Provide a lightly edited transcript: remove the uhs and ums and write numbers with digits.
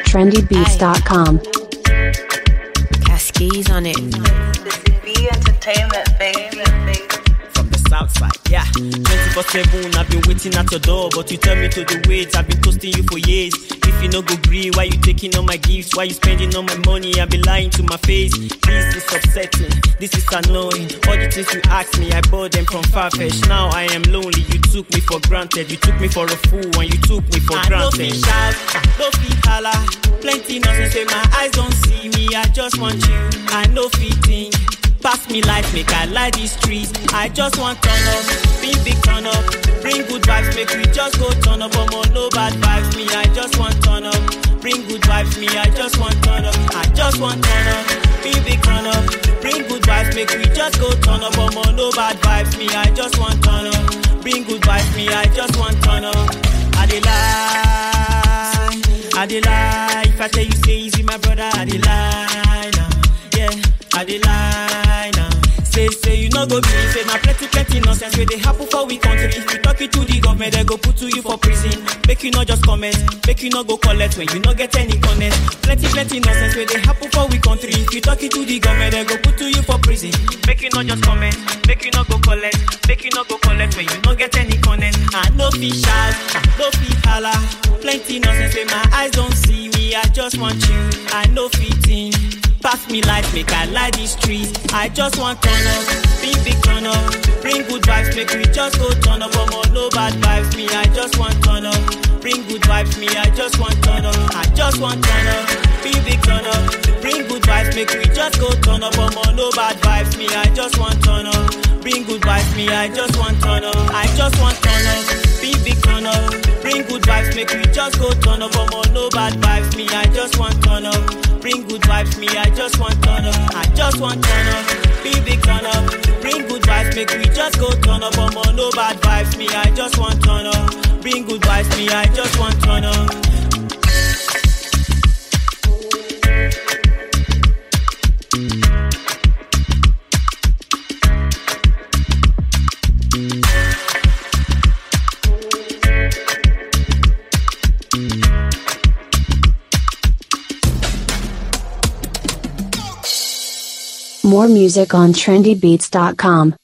trendybeats.com. Cascades on it. Be entertainment, baby. From the south side, yeah. 24/7, I've been waiting at your door, but you tell me to the wait. I've been toasting you for years. If you no go green, why you taking all my gifts? Why you spending all my money? I've been lying to my face. This is upsetting. This is annoying. All the things you asked me, I bought them from Farfetch. Now I am lonely. You took me for granted. You took me for a fool, and you took me for granted. I no fit shout, no fit holla. Plenty nonsense say my eyes don't see me. I just want you. I no fit think. Pass me light, make I light these streets. I just want turn up, big turn up. Bring good vibes, make we just go turn up. No bad vibes, me I just want turn up. Bring good vibes, me I just want turn up. I just want turn up, big turn up. Bring good vibes, make we just go turn up. No bad vibes, me I just want turn up. Bring good vibes, me I just want turn up. I dey lie. If I tell you say easy, my brother, I dey lie now. Yeah, I dey lie now. Say you no go believe. Say na plenty nonsense where they happen for we country. If you talk it to the government, they go put to you for prison. Make you not just comment, make you not go collect when you not get any connect. Plenty nonsense where they happen for we country. If you talk it to the government, they go put to you for prison. Make you not just comment, make you not go collect, make you not go collect when you not get any connect. I no fit shout, no fit holla. Plenty nonsense where my eyes don't see me. I just want you, I no fit think. Pass me light, make I light these streets. I just want turn up, big turn up. Bring good vibes, make we just go turn up. No bad vibes, me I just want turn up. Bring good vibes, me I just want turn up. I just want turn up, big turn up. Bring good vibes, make we just go turn up. No bad vibes, me I just want turn up. Bring good vibes, me I just want turn up. I just want turn up, big turn up. Bring good vibes, make we just go turn up. No bad vibes, me I just want turn up. Bring good vibes, me I just want turn up. I just want turn up, big turn up. Bring good vibes, make we just go turn up. No bad vibes, me I just want turn up. Bring good vibes, me I just want turn up. More music on trendybeats.com.